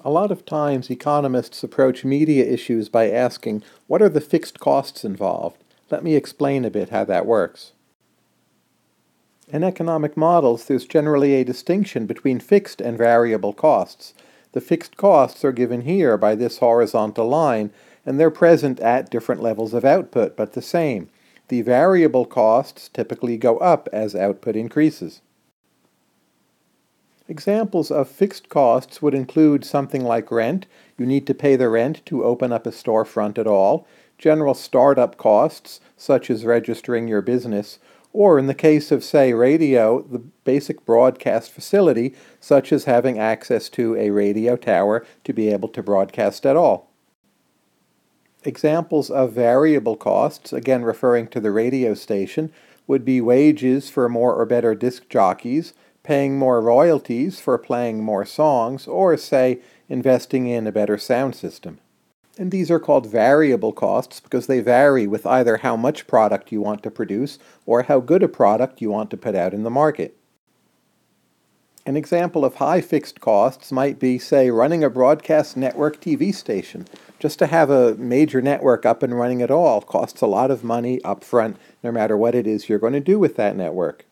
A lot of times economists approach media issues by asking, what are the fixed costs involved? Let me explain a bit how that works. In economic models, there's generally a distinction between fixed and variable costs. The fixed costs are given here by this horizontal line, and they're present at different levels of output, but the same. The variable costs typically go up as output increases. Examples of fixed costs would include something like rent. You need to pay the rent to open up a storefront at all. General startup costs, such as registering your business, or in the case of, say, radio, the basic broadcast facility, such as having access to a radio tower to be able to broadcast at all. Examples of variable costs, again referring to the radio station, would be wages for more or better disc jockeys, paying more royalties for playing more songs, or, say, investing in a better sound system. And these are called variable costs because they vary with either how much product you want to produce or how good a product you want to put out in the market. An example of high fixed costs might be, say, running a broadcast network TV station. Just to have a major network up and running at all costs a lot of money up front, no matter what it is you're going to do with that network.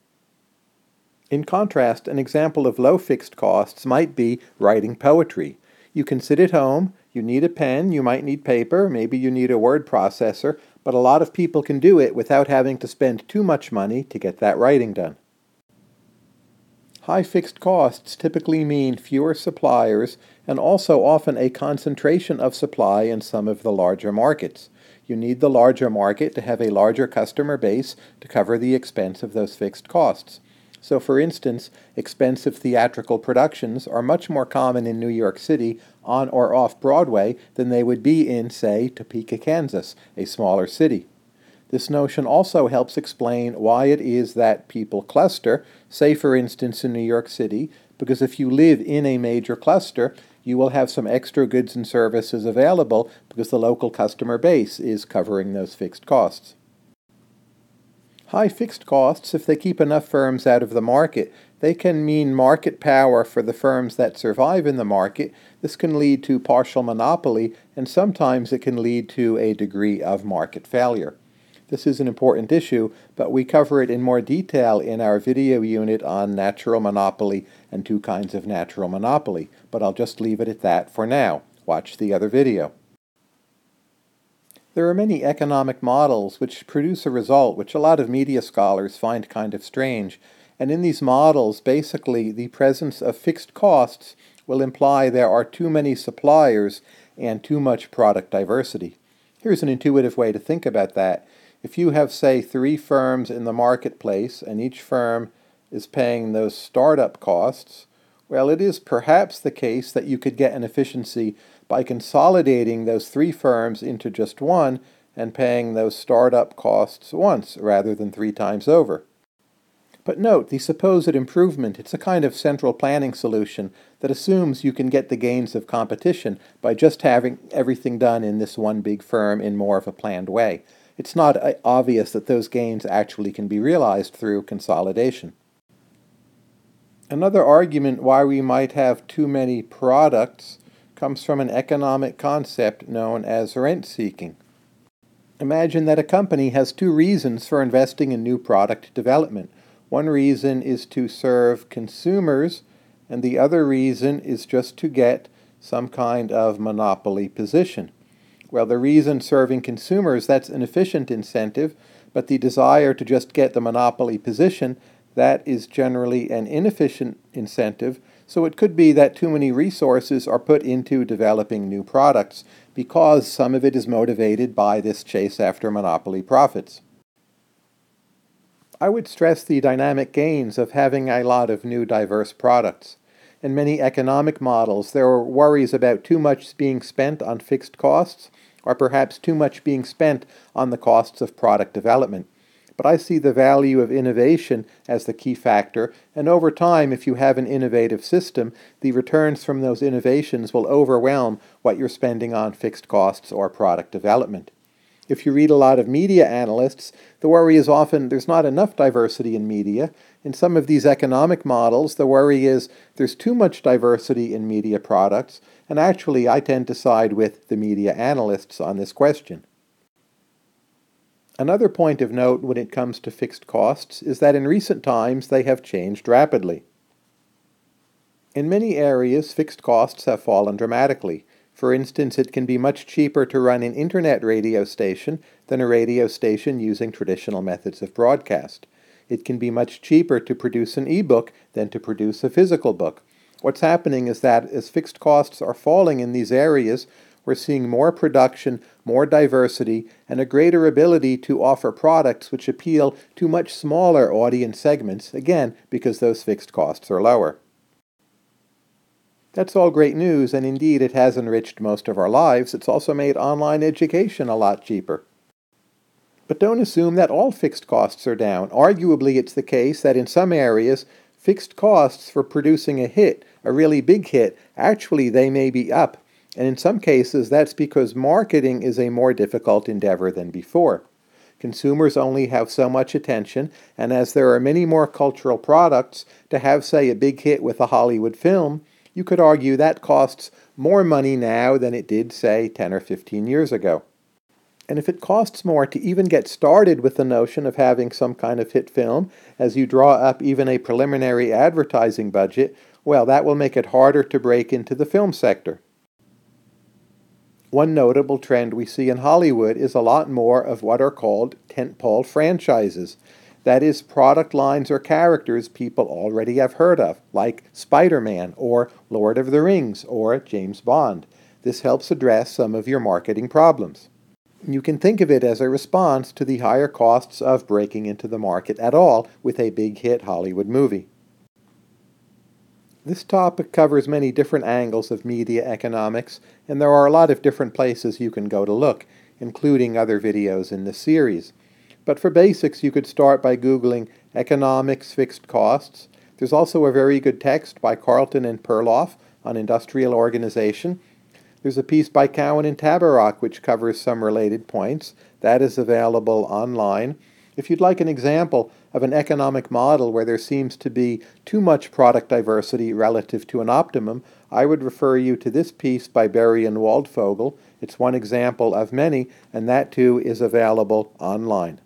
In contrast, an example of low fixed costs might be writing poetry. You can sit at home, you need a pen, you might need paper, maybe you need a word processor, but a lot of people can do it without having to spend too much money to get that writing done. High fixed costs typically mean fewer suppliers and also often a concentration of supply in some of the larger markets. You need the larger market to have a larger customer base to cover the expense of those fixed costs. So, for instance, expensive theatrical productions are much more common in New York City on or off Broadway than they would be in, say, Topeka, Kansas, a smaller city. This notion also helps explain why it is that people cluster, say for instance in New York City, because if you live in a major cluster, you will have some extra goods and services available because the local customer base is covering those fixed costs. High fixed costs, if they keep enough firms out of the market, they can mean market power for the firms that survive in the market. This can lead to partial monopoly, and sometimes it can lead to a degree of market failure. This is an important issue, but we cover it in more detail in our video unit on natural monopoly and two kinds of natural monopoly, but I'll just leave it at that for now. Watch the other video. There are many economic models which produce a result which a lot of media scholars find kind of strange, and in these models, basically, the presence of fixed costs will imply there are too many suppliers and too much product diversity. Here's an intuitive way to think about that. If you have, say, 3 firms in the marketplace, and each firm is paying those startup costs, well, it is perhaps the case that you could get an efficiency by consolidating those 3 firms into just one and paying those startup costs once rather than 3 times over. But note, the supposed improvement, it's a kind of central planning solution that assumes you can get the gains of competition by just having everything done in this one big firm in more of a planned way. It's not obvious that those gains actually can be realized through consolidation. Another argument why we might have too many products comes from an economic concept known as rent-seeking. Imagine that a company has 2 reasons for investing in new product development. One reason is to serve consumers, and the other reason is just to get some kind of monopoly position. Well, the reason serving consumers, that's an efficient incentive, but the desire to just get the monopoly position, that is generally an inefficient incentive, so it could be that too many resources are put into developing new products because some of it is motivated by this chase after monopoly profits. I would stress the dynamic gains of having a lot of new diverse products. In many economic models, there are worries about too much being spent on fixed costs, or perhaps too much being spent on the costs of product development. But I see the value of innovation as the key factor, and over time, if you have an innovative system, the returns from those innovations will overwhelm what you're spending on fixed costs or product development. If you read a lot of media analysts, the worry is often there's not enough diversity in media. In some of these economic models, the worry is there's too much diversity in media products, and actually I tend to side with the media analysts on this question. Another point of note when it comes to fixed costs is that in recent times they have changed rapidly. In many areas, fixed costs have fallen dramatically. For instance, it can be much cheaper to run an internet radio station than a radio station using traditional methods of broadcast. It can be much cheaper to produce an e-book than to produce a physical book. What's happening is that as fixed costs are falling in these areas, we're seeing more production, more diversity, and a greater ability to offer products which appeal to much smaller audience segments, again, because those fixed costs are lower. That's all great news, and indeed it has enriched most of our lives. It's also made online education a lot cheaper. But don't assume that all fixed costs are down. Arguably, it's the case that in some areas, fixed costs for producing a hit, a really big hit, actually they may be up. And in some cases, that's because marketing is a more difficult endeavor than before. Consumers only have so much attention, and as there are many more cultural products, to have, say, a big hit with a Hollywood film, you could argue that costs more money now than it did, say, 10 or 15 years ago. And if it costs more to even get started with the notion of having some kind of hit film, as you draw up even a preliminary advertising budget, well, that will make it harder to break into the film sector. One notable trend we see in Hollywood is a lot more of what are called tentpole franchises. That is, product lines or characters people already have heard of, like Spider-Man or Lord of the Rings or James Bond. This helps address some of your marketing problems. You can think of it as a response to the higher costs of breaking into the market at all with a big hit Hollywood movie. This topic covers many different angles of media economics, and there are a lot of different places you can go to look, including other videos in this series. But for basics, you could start by Googling economics fixed costs. There's also a very good text by Carlton and Perloff on industrial organization. There's a piece by Cowan and Tabarrok which covers some related points. That is available online. If you'd like an example of an economic model where there seems to be too much product diversity relative to an optimum, I would refer you to this piece by Berry and Waldfogel. It's one example of many, and that too is available online.